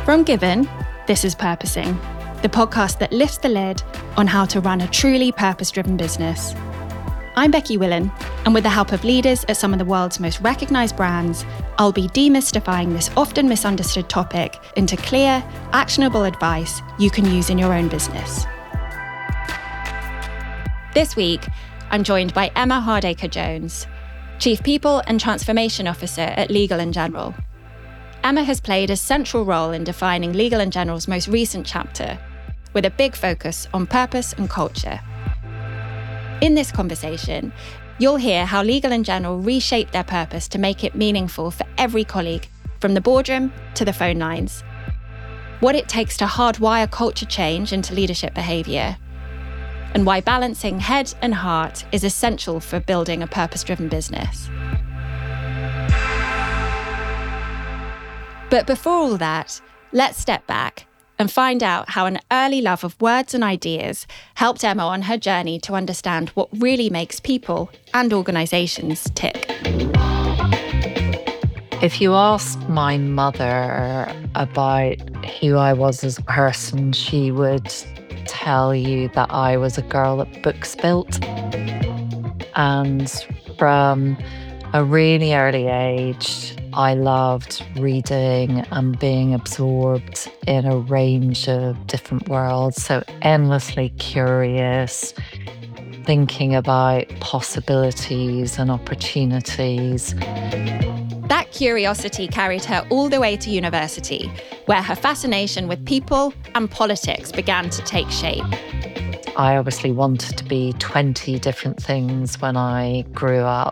From Given, this is Purposing, the podcast that lifts the lid on how to run a truly purpose-driven business. I'm Becky Willen, and with the help of leaders at some of the world's most recognised brands, I'll be demystifying this often misunderstood topic into clear, actionable advice you can use in your own business. This week, I'm joined by Emma Hardacre-Jones, Chief People and Transformation Officer at Legal & General. Emma has played a central role in defining Legal & General's most recent chapter, with a big focus on purpose and culture. In this conversation, you'll hear how Legal & General reshaped their purpose to make it meaningful for every colleague, from the boardroom to the phone lines. What it takes to hardwire culture change into leadership behaviour, and why balancing head and heart is essential for building a purpose-driven business. But before all that, let's step back and find out how an early love of words and ideas helped Emma on her journey to understand what really makes people and organisations tick. If you asked my mother about who I was as a person, she would tell you that I was a girl that books built. And from a really early age, I loved reading and being absorbed in a range of different worlds. So endlessly curious, thinking about possibilities and opportunities. That curiosity carried her all the way to university, where her fascination with people and politics began to take shape. I obviously wanted to be 20 different things when I grew up,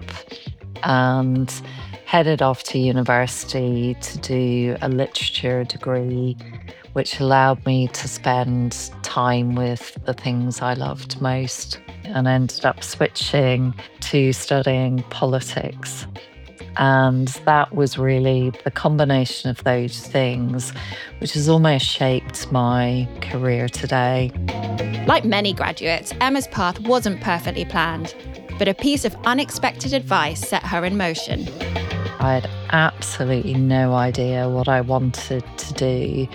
and headed off to university to do a literature degree, which allowed me to spend time with the things I loved most, and ended up switching to studying politics. And that was really the combination of those things, which has almost shaped my career today. Like many graduates, Emma's path wasn't perfectly planned, but a piece of unexpected advice set her in motion. I had absolutely no idea what I wanted to do,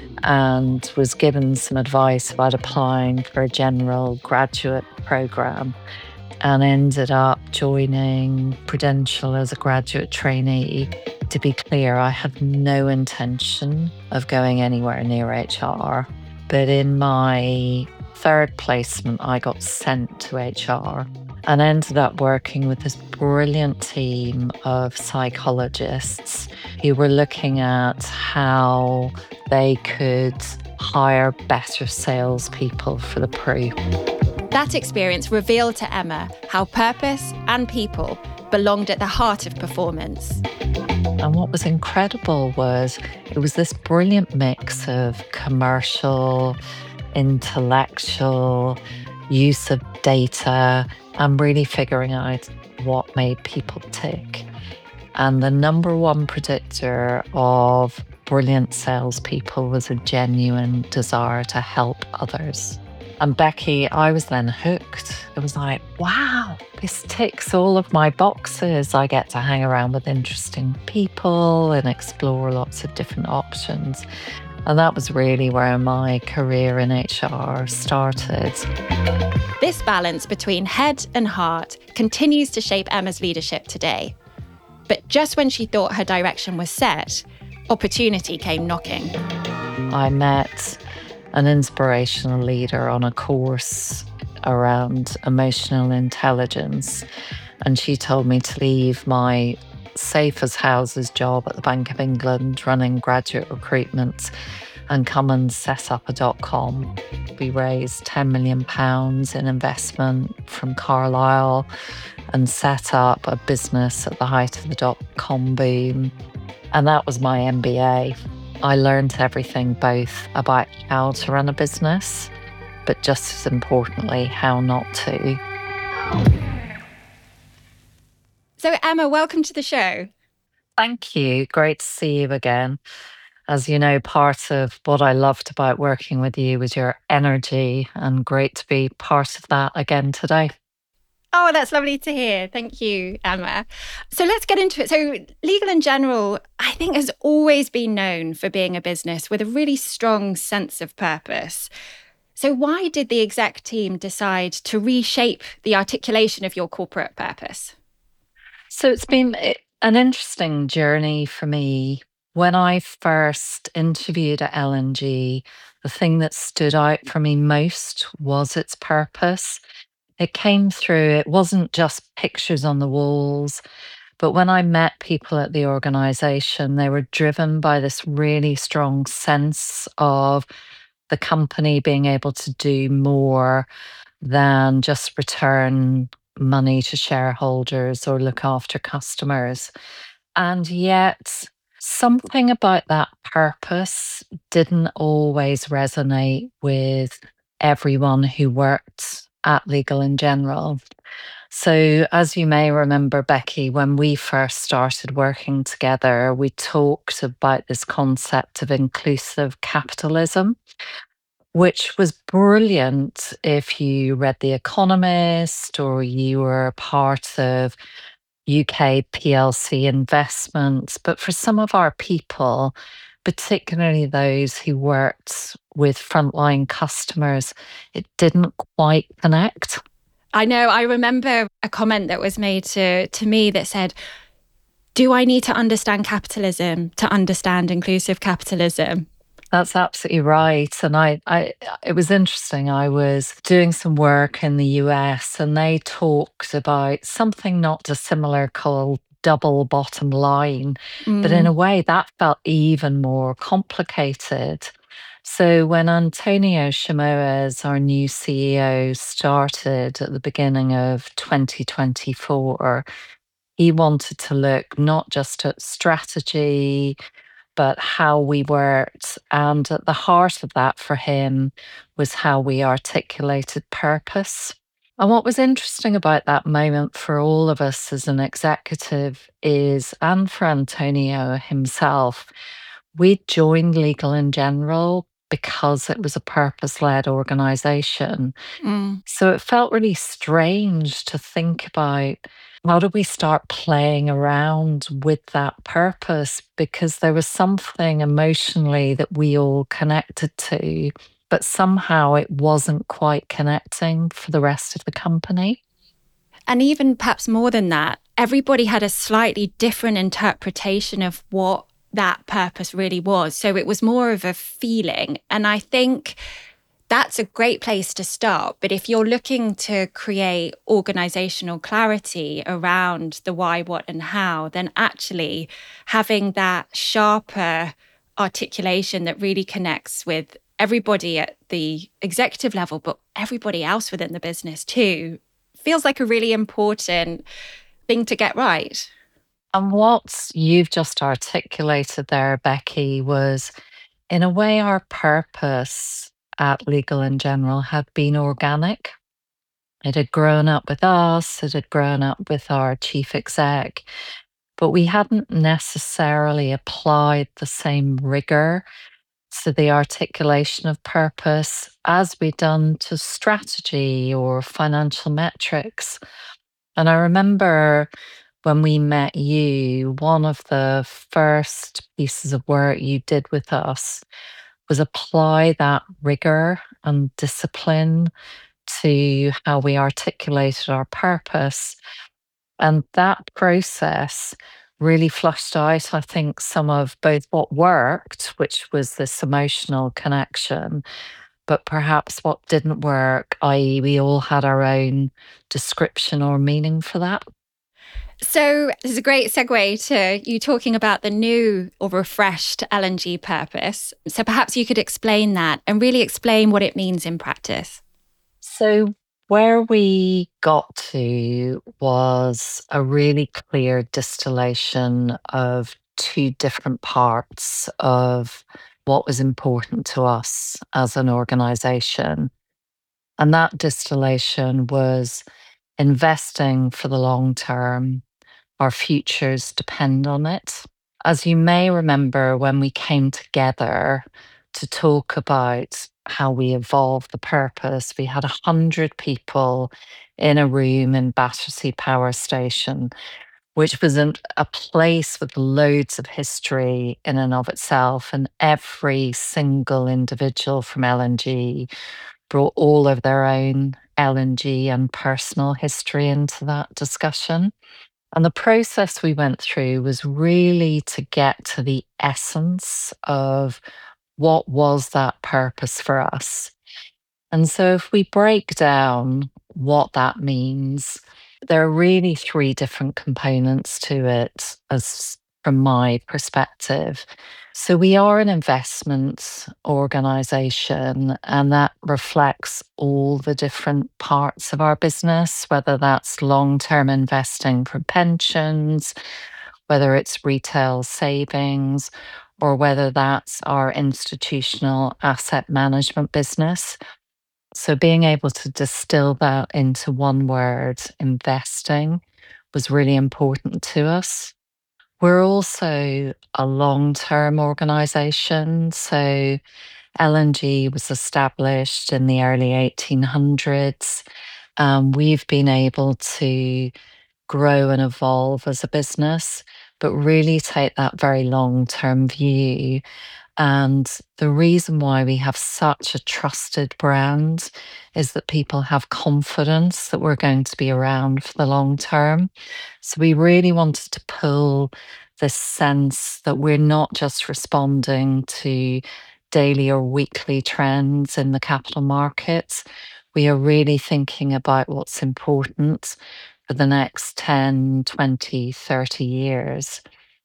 and was given some advice about applying for a general graduate programme, and ended up joining Prudential as a graduate trainee. To be clear, I had no intention of going anywhere near HR, but in my third placement, I got sent to HR and ended up working with this brilliant team of psychologists who were looking at how they could hire better salespeople for the Pru. That experience revealed to Emma how purpose and people belonged at the heart of performance. And what was incredible was it was this brilliant mix of commercial, intellectual, use of data, and really figuring out what made people tick. And the number one predictor of brilliant salespeople was a genuine desire to help others. And Becky, I was then hooked. It was like, wow, this ticks all of my boxes. I get to hang around with interesting people and explore lots of different options. And that was really where my career in HR started. This balance between head and heart continues to shape Emma's leadership today. But just when she thought her direction was set, opportunity came knocking. I met an inspirational leader on a course around emotional intelligence, and she told me to leave my safe as houses job at the Bank of England running graduate recruitment and come and set up a .com. We raised £10 million in investment from Carlyle and set up a business at the height of the .com boom. And that was my MBA. I learned everything, both about how to run a business, but just as importantly, how not to. So Emma, welcome to the show. Thank you. Great to see you again. As you know, part of what I loved about working with you was your energy, and great to be part of that again today. Oh, that's lovely to hear. Thank you, Emma. So let's get into it. So, Legal and General, I think, has always been known for being a business with a really strong sense of purpose. So, why did the exec team decide to reshape the articulation of your corporate purpose? So it's been an interesting journey for me. When I first interviewed at LNG, the thing that stood out for me most was its purpose. It came through, it wasn't just pictures on the walls, but when I met people at the organization, they were driven by this really strong sense of the company being able to do more than just return money to shareholders or look after customers. And yet, something about that purpose didn't always resonate with everyone who worked at Legal in General. So, as you may remember, Becky, when we first started working together, we talked about this concept of inclusive capitalism, which was brilliant if you read The Economist or you were part of UK PLC investments. But for some of our people, particularly those who worked with frontline customers, it didn't quite connect. I know, I remember a comment that was made to me that said, do I need to understand capitalism to understand inclusive capitalism? That's absolutely right. And it was interesting. I was doing some work in the US and they talked about something not dissimilar called double bottom line. But in a way, that felt even more complicated. So when Antonio Chimoes, our new CEO, started at the beginning of 2024, he wanted to look not just at strategy, but how we worked. And at the heart of that for him was how we articulated purpose. And what was interesting about that moment for all of us as an executive is, and for Antonio himself, we joined Legal in General because it was a purpose led organization. So it felt really strange to think about how do we start playing around with that purpose? Because there was something emotionally that we all connected to, but somehow it wasn't quite connecting for the rest of the company. And even perhaps more than that, everybody had a slightly different interpretation of what that purpose really was. So it was more of a feeling. And I think that's a great place to start. But if you're looking to create organizational clarity around the why, what, and how, then actually having that sharper articulation that really connects with everybody at the executive level, but everybody else within the business too, feels like a really important thing to get right. And what you've just articulated there, Becky, was in a way our purpose at Legal in General had been organic. It had grown up with us, it had grown up with our chief exec, but we hadn't necessarily applied the same rigor to the articulation of purpose as we'd done to strategy or financial metrics. And I remember when we met you, one of the first pieces of work you did with us was apply that rigor and discipline to how we articulated our purpose. And that process really flushed out, I think, some of both what worked, which was this emotional connection, but perhaps what didn't work, i.e., we all had our own description or meaning for that. So this is a great segue to you talking about the new or refreshed LNG purpose. So perhaps you could explain that and really explain what it means in practice. So, where we got to was a really clear distillation of two different parts of what was important to us as an organization. And that distillation was investing for the long term. Our futures depend on it. As you may remember, when we came together to talk about how we evolved the purpose, we had 100 people in a room in Battersea Power Station, which was a place with loads of history in and of itself. And every single individual from L&G brought all of their own L&G and personal history into that discussion. And the process we went through was really to get to the essence of what was that purpose for us. And so if we break down what that means, there are really three different components to it, as from my perspective. So we are an investment organization, and that reflects all the different parts of our business, whether that's long-term investing for pensions, whether it's retail savings, or whether that's our institutional asset management business. So being able to distill that into one word, investing, was really important to us. We're also a long-term organization. So L&G was established in the early 1800s. We've been able to grow and evolve as a business, but really take that very long-term view. And the reason why we have such a trusted brand is that people have confidence that we're going to be around for the long term. So we really wanted to pull this sense that we're not just responding to daily or weekly trends in the capital markets. We are really thinking about what's important for the next 10, 20, 30 years.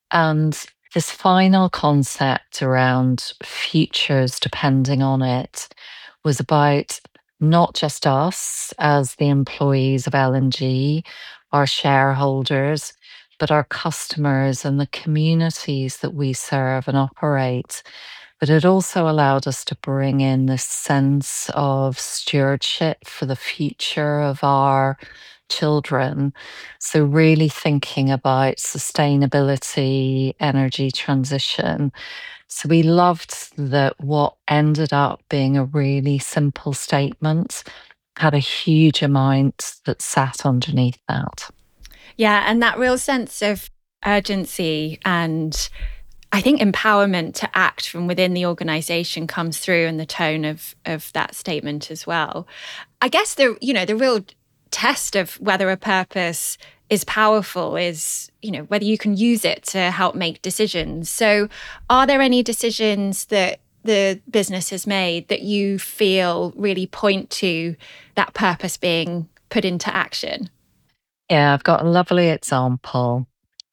And this final concept around futures depending on it was about not just us as the employees of L&G, our shareholders, but our customers and the communities that we serve and operate. But it also allowed us to bring in this sense of stewardship for the future of our children. So, really thinking about sustainability, energy transition. So, we loved that what ended up being a really simple statement had a huge amount that sat underneath that. Yeah, and that real sense of urgency and I think empowerment to act from within the organization comes through in the tone of that statement as well. I guess the real test of whether a purpose is powerful is, whether you can use it to help make decisions. So are there any decisions that the business has made that you feel really point to that purpose being put into action? Yeah, I've got a lovely example.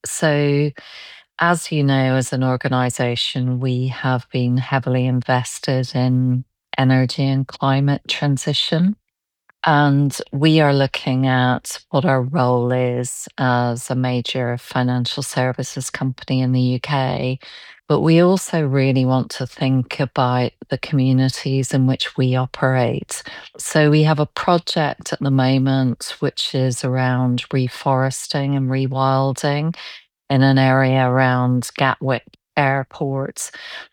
So, as you know, as an organization, we have been heavily invested in energy and climate transition. And we are looking at what our role is as a major financial services company in the UK. But we also really want to think about the communities in which we operate. So we have a project at the moment which is around reforesting and rewilding in an area around Gatwick Airport.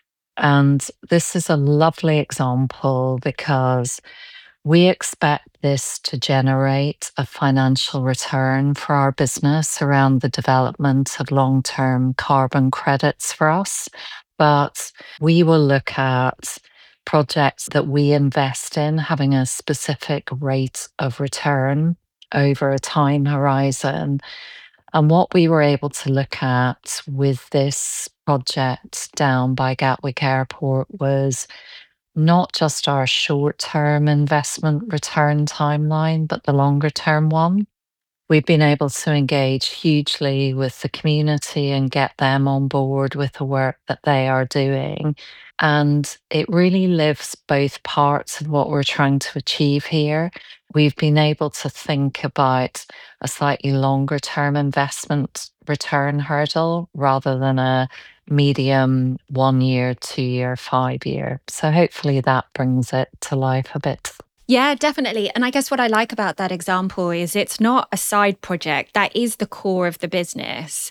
And this is a lovely example because we expect this to generate a financial return for our business around the development of long-term carbon credits for us. But we will look at projects that we invest in having a specific rate of return over a time horizon. And what we were able to look at with this project down by Gatwick Airport was not just our short-term investment return timeline, but the longer-term one. We've been able to engage hugely with the community and get them on board with the work that they are doing. And it really lives both parts of what we're trying to achieve here. We've been able to think about a slightly longer term investment return hurdle rather than a medium 1 year, 2 year, 5 year. So hopefully that brings it to life a bit. Yeah, definitely. And I guess what I like about that example is it's not a side project. That is the core of the business.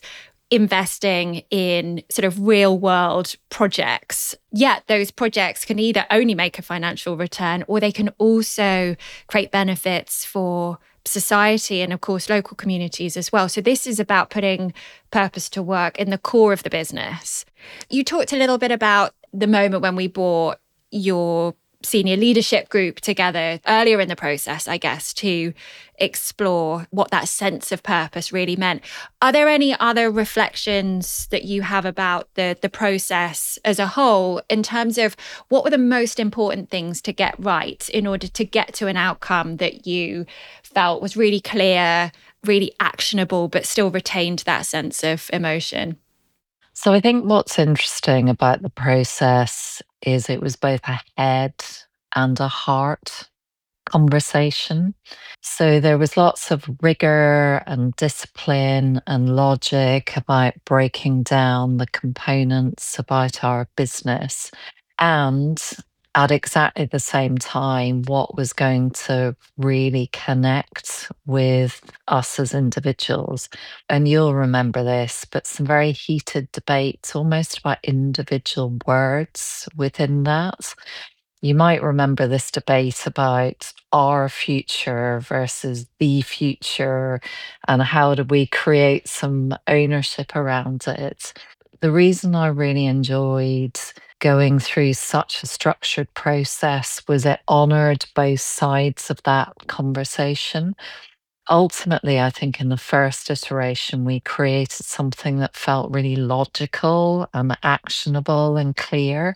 investing in sort of real world projects. Yet those projects can either only make a financial return or they can also create benefits for society and, of course, local communities as well. So this is about putting purpose to work in the core of the business. You talked a little bit about the moment when we brought your senior leadership group together earlier in the process, I guess, to explore what that sense of purpose really meant. Are there any other reflections that you have about the process as a whole in terms of what were the most important things to get right in order to get to an outcome that you felt was really clear, really actionable, but still retained that sense of emotion? So I think what's interesting about the process is it was both a head and a heart conversation. So there was lots of rigor and discipline and logic about breaking down the components about our business. And at exactly the same time, what was going to really connect with us as individuals. And you'll remember this, but some very heated debates, almost about individual words within that. You might remember this debate about our future versus the future and how do we create some ownership around it. The reason I really enjoyed going through such a structured process was it honored both sides of that conversation. Ultimately, I think in the first iteration, we created something that felt really logical and actionable and clear.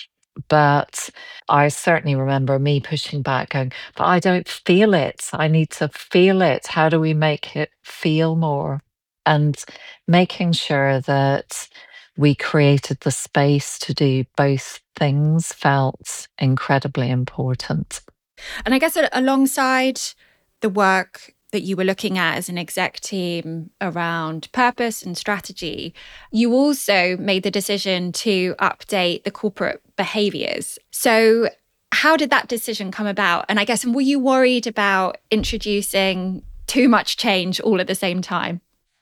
But I certainly remember me pushing back, going, but I don't feel it. I need to feel it. How do we make it feel more? And making sure that we created the space to do both things felt incredibly important. And I guess alongside the work that you were looking at as an exec team around purpose and strategy, you also made the decision to update the corporate behaviors. So how did that decision come about? And I guess, were you worried about introducing too much change all at the same time?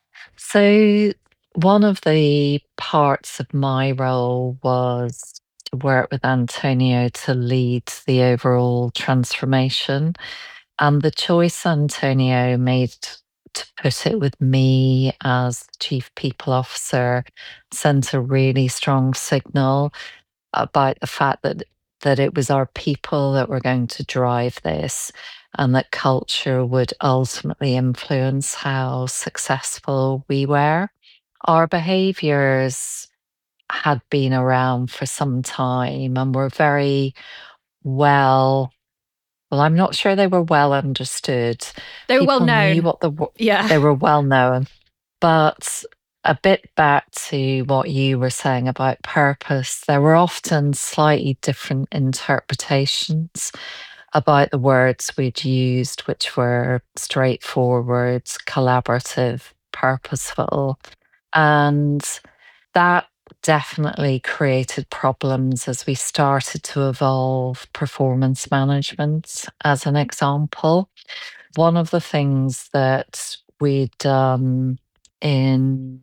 So, one of the parts of my role was to work with Antonio to lead the overall transformation. And the choice Antonio made to put it with me as Chief People Officer sent a really strong signal about the fact that it was our people that were going to drive this and that culture would ultimately influence how successful we were. Our behaviors had been around for some time and were very well I'm not sure they were well understood. They were well People knew known. what Yeah. they were well known. But a bit back to what you were saying about purpose, there were often slightly different interpretations about the words we'd used, which were straightforward, collaborative, purposeful. And that definitely created problems as we started to evolve performance management, as an example. One of the things that we'd done in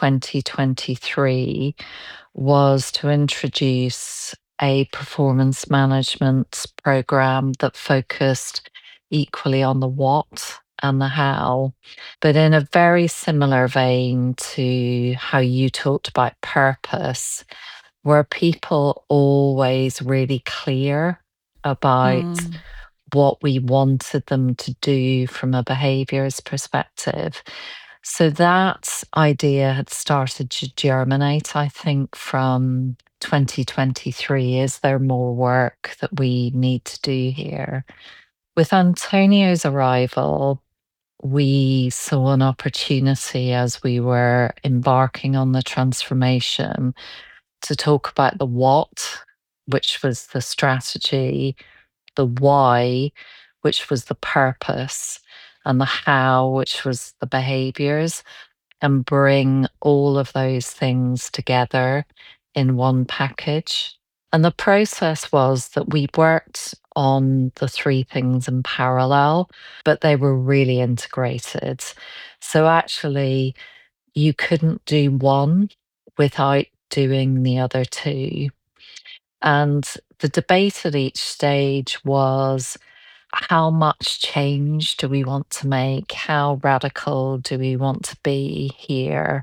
2023 was to introduce a performance management program that focused equally on the what and the how, but in a very similar vein to how you talked about purpose, were people always really clear about Mm. what we wanted them to do from a behaviors perspective. So that idea had started to germinate, I think, from 2023. Is there more work that we need to do here? With Antonio's arrival, we saw an opportunity as we were embarking on the transformation to talk about the what, which was the strategy, the why, which was the purpose, and the how, which was the behaviors, and bring all of those things together in one package. And the process was that we worked on the three things in parallel, but they were really integrated. So actually, you couldn't do one without doing the other two. And the debate at each stage was, how much change do we want to make? How radical do we want to be here?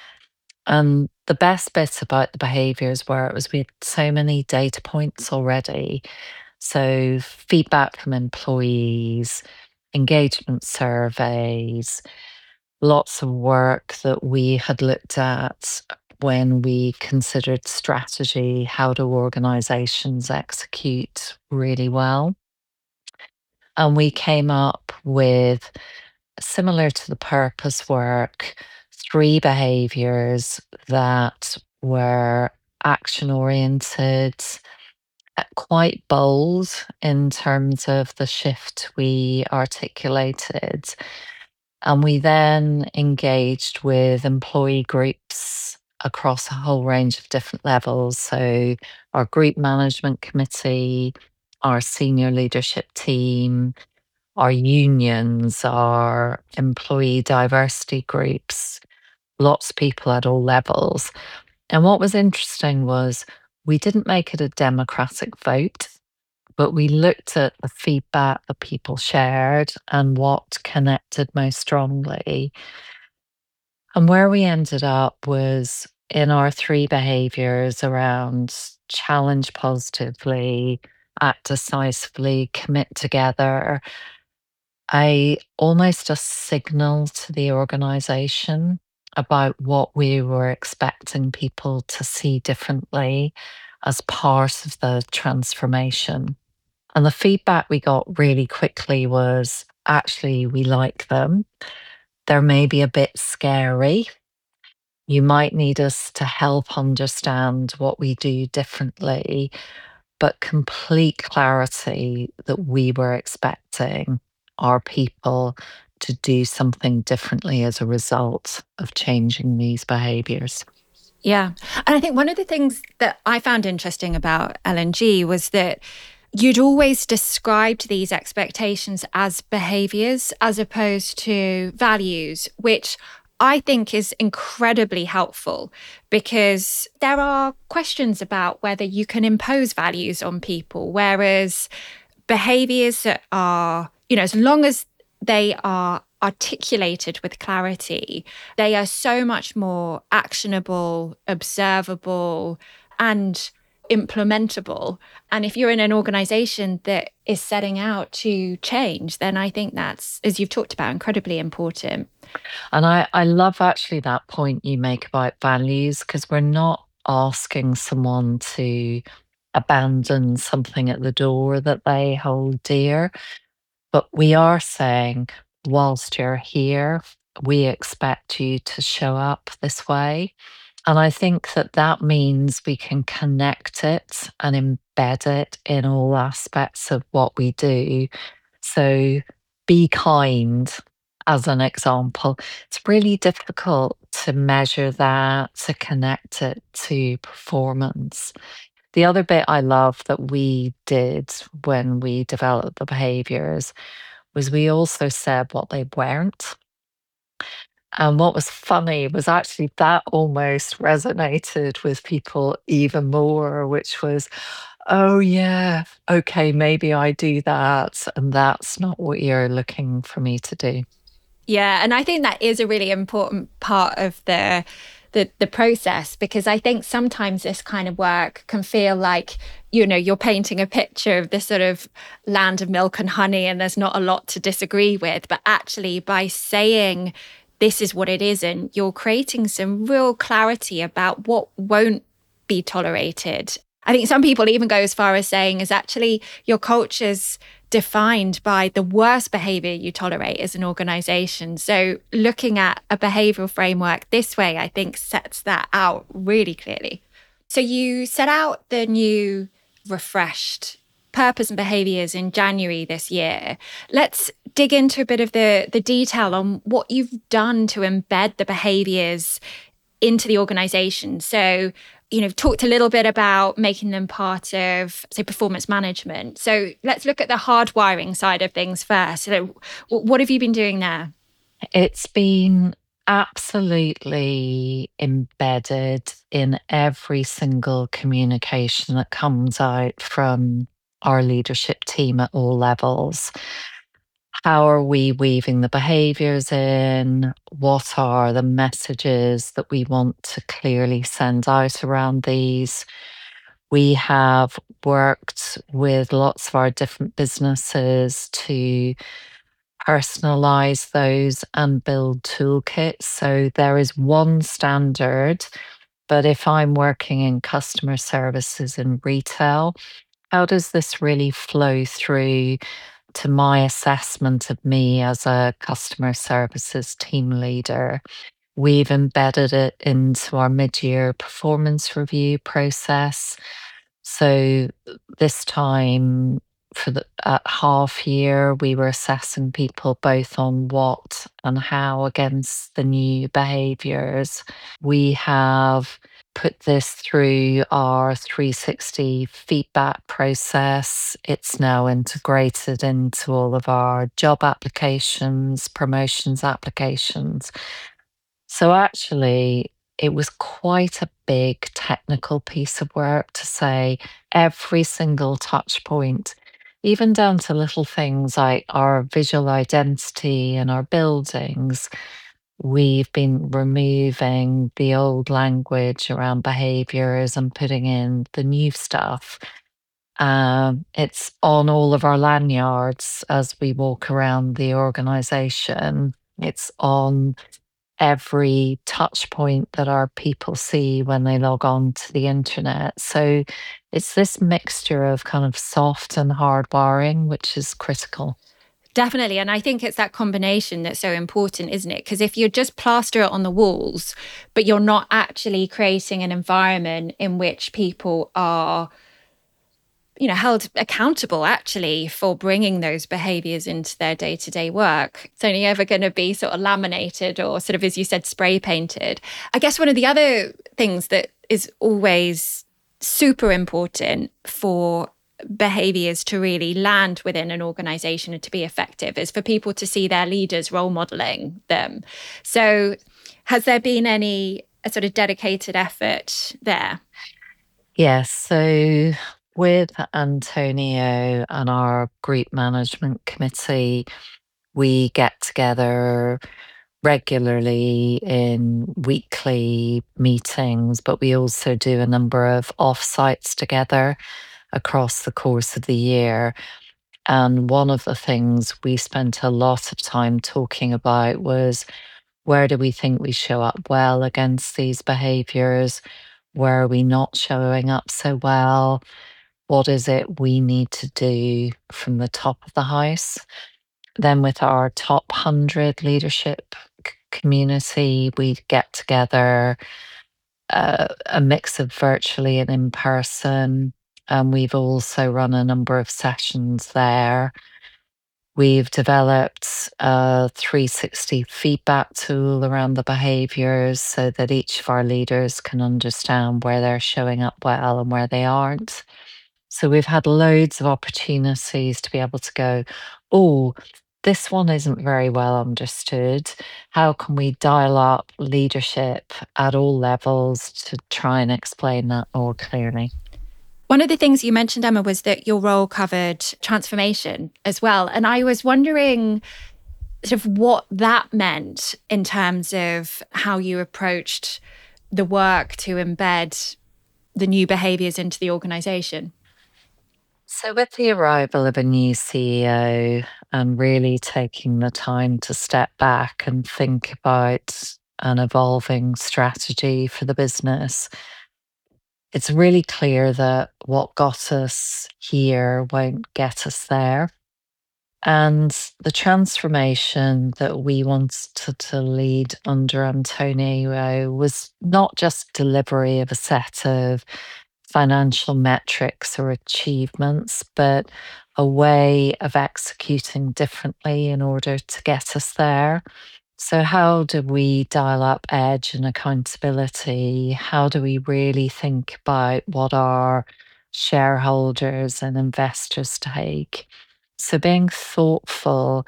And the best bit about the behaviours we had so many data points already. So feedback from employees, engagement surveys, lots of work that we had looked at when we considered strategy, how do organizations execute really well. And we came up with, similar to the purpose work, 3 behaviors that were action oriented, quite bold in terms of the shift we articulated. And we then engaged with employee groups across a whole range of different levels. So, our group management committee, our senior leadership team, our unions, our employee diversity groups, lots of people at all levels. And what was interesting was we didn't make it a democratic vote, but we looked at the feedback that people shared and what connected most strongly. And where we ended up was in our 3 behaviors around challenge positively, act decisively, commit together. Almost a signal to the organization about what we were expecting people to see differently as part of the transformation. And the feedback we got really quickly was, actually, we like them. They're maybe a bit scary. You might need us to help understand what we do differently, but complete clarity that we were expecting our people to do something differently as a result of changing these behaviors. Yeah. And I think one of the things that I found interesting about L&G was that you'd always described these expectations as behaviors as opposed to values, which I think is incredibly helpful because there are questions about whether you can impose values on people, whereas behaviors that are, as long as they are articulated with clarity, they are so much more actionable, observable, and implementable. And if you're in an organization that is setting out to change, then I think that's, as you've talked about, incredibly important. And I love actually that point you make about values, because we're not asking someone to abandon something at the door that they hold dear, but we are saying, whilst you're here, we expect you to show up this way. And I think that that means we can connect it and embed it in all aspects of what we do. So, be kind, as an example. It's really difficult to measure that, to connect it to performance. The other bit I love that we did when we developed the behaviors was we also said what they weren't. And what was funny was actually that almost resonated with people even more, which was, oh, yeah, okay, maybe I do that. And that's not what you're looking for me to do. Yeah. And I think that is a really important part of the process, because I think sometimes this kind of work can feel like, you're painting a picture of this sort of land of milk and honey and there's not a lot to disagree with. But actually, by saying this is what it isn't, you're creating some real clarity about what won't be tolerated. I think some people even go as far as saying is actually your culture's defined by the worst behavior you tolerate as an organization. So looking at a behavioral framework this way, I think sets that out really clearly. So you set out the new refreshed purpose and behaviors in January this year. Let's dig into a bit of the detail on what you've done to embed the behaviors into the organization. So, talked a little bit about making them part of, say, performance management. So let's look at the hardwiring side of things first. So what have you been doing there? It's been absolutely embedded in every single communication that comes out from our leadership team at all levels. How are we weaving the behaviors in? What are the messages that we want to clearly send out around these? We have worked with lots of our different businesses to personalize those and build toolkits. So there is one standard, but if I'm working in customer services and retail, how does this really flow through to my assessment of me as a customer services team leader? We've embedded it into our mid-year performance review process. So this time for the at half year, we were assessing people both on what and how against the new behaviours. We have put this through our 360 feedback process. It's now integrated into all of our job applications, promotions applications. So actually, it was quite a big technical piece of work to say every single touch point, even down to little things like our visual identity and our buildings. We've been removing the old language around behaviors and putting in the new stuff. It's on all of our lanyards as we walk around the organization. It's on every touch point that our people see when they log on to the internet. So it's this mixture of kind of soft and hard wiring, which is critical. Definitely. And I think it's that combination that's so important, isn't it? Because if you just plaster it on the walls, but you're not actually creating an environment in which people are, held accountable actually for bringing those behaviors into their day-to-day work, it's only ever going to be sort of laminated or sort of, as you said, spray painted. I guess one of the other things that is always super important for behaviors to really land within an organization and to be effective is for people to see their leaders role modeling them. So has there been a sort of dedicated effort there? Yes. So with Antonio and our group management committee, we get together regularly in weekly meetings, but we also do a number of offsites together across the course of the year. And one of the things we spent a lot of time talking about was where do we think we show up well against these behaviors? Where are we not showing up so well? What is it we need to do from the top of the house? Then, with our top 100 leadership community, we get together a mix of virtually and in person. And we've also run a number of sessions there. We've developed a 360 feedback tool around the behaviors so that each of our leaders can understand where they're showing up well and where they aren't. So we've had loads of opportunities to be able to go, oh, this one isn't very well understood. How can we dial up leadership at all levels to try and explain that more clearly? One of the things you mentioned, Emma, was that your role covered transformation as well. And I was wondering sort of what that meant in terms of how you approached the work to embed the new behaviours into the organisation. So, with the arrival of a new CEO and really taking the time to step back and think about an evolving strategy for the business, it's really clear that what got us here won't get us there. And the transformation that we wanted to lead under Antonio was not just delivery of a set of financial metrics or achievements, but a way of executing differently in order to get us there. So, how do we dial up edge and accountability? How do we really think about what our shareholders and investors take? So, being thoughtful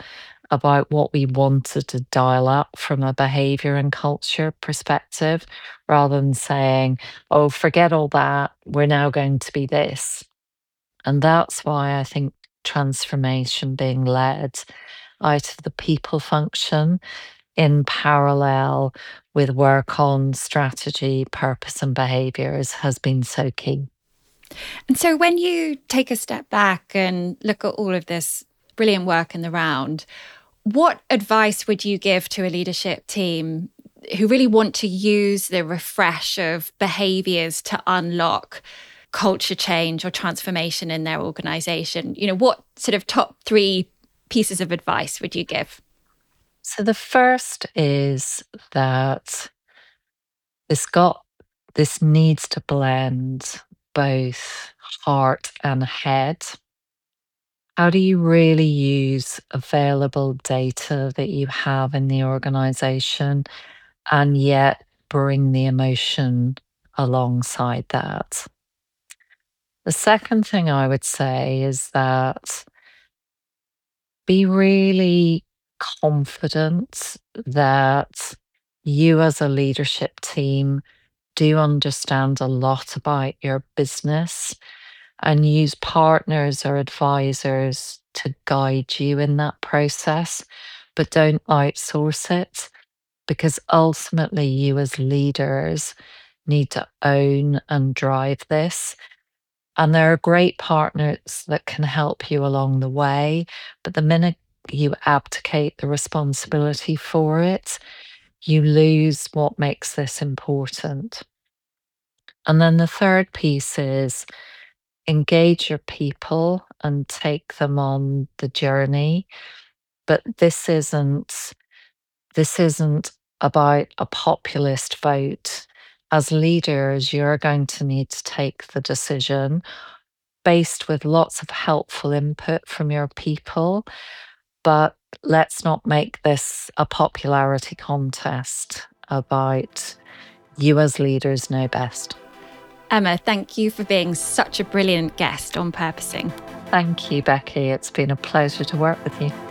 about what we wanted to dial up from a behavior and culture perspective, rather than saying, oh, forget all that, we're now going to be this. And that's why I think transformation being led out of the people function in parallel with work on strategy, purpose, and behaviors has been so key. And so when you take a step back and look at all of this brilliant work in the round, what advice would you give to a leadership team who really want to use the refresh of behaviors to unlock culture change or transformation in their organization? What sort of top 3 pieces of advice would you give? So the first is that this needs to blend both heart and head. How do you really use available data that you have in the organization and yet bring the emotion alongside that? The second thing I would say is that be really confident that you as a leadership team do understand a lot about your business and use partners or advisors to guide you in that process, but don't outsource it, because ultimately you as leaders need to own and drive this. And there are great partners that can help you along the way, but the minute you abdicate the responsibility for it, you lose what makes this important. And then the third piece is engage your people and take them on the journey. But this isn't about a populist vote. As leaders, you're going to need to take the decision based with lots of helpful input from your people. But let's not make this a popularity contest about you as leaders know best. Emma, thank you for being such a brilliant guest on Purposing. Thank you, Becky. It's been a pleasure to work with you.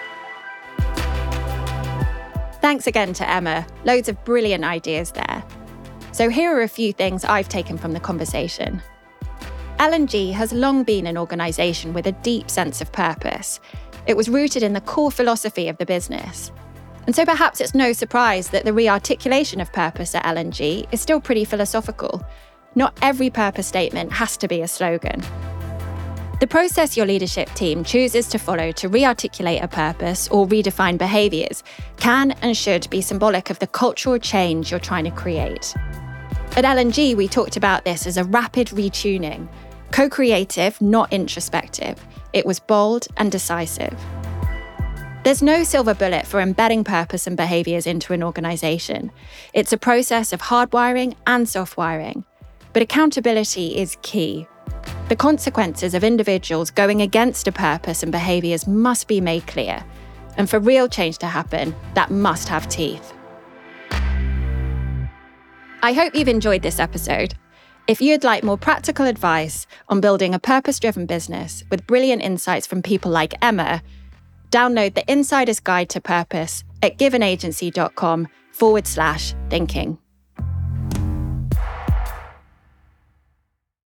Thanks again to Emma. Loads of brilliant ideas there. So here are a few things I've taken from the conversation. L&G has long been an organisation with a deep sense of purpose. It was rooted in the core philosophy of the business. And so perhaps it's no surprise that the re-articulation of purpose at L&G is still pretty philosophical. Not every purpose statement has to be a slogan. The process your leadership team chooses to follow to re-articulate a purpose or redefine behaviours can and should be symbolic of the cultural change you're trying to create. At L&G, we talked about this as a rapid retuning, co-creative, not introspective. It was bold and decisive. There's no silver bullet for embedding purpose and behaviours into an organisation. It's a process of hardwiring and soft-wiring. But accountability is key. The consequences of individuals going against a purpose and behaviours must be made clear. And for real change to happen, that must have teeth. I hope you've enjoyed this episode. If you'd like more practical advice on building a purpose-driven business with brilliant insights from people like Emma, download the Insider's Guide to Purpose at giveanagency.com/thinking.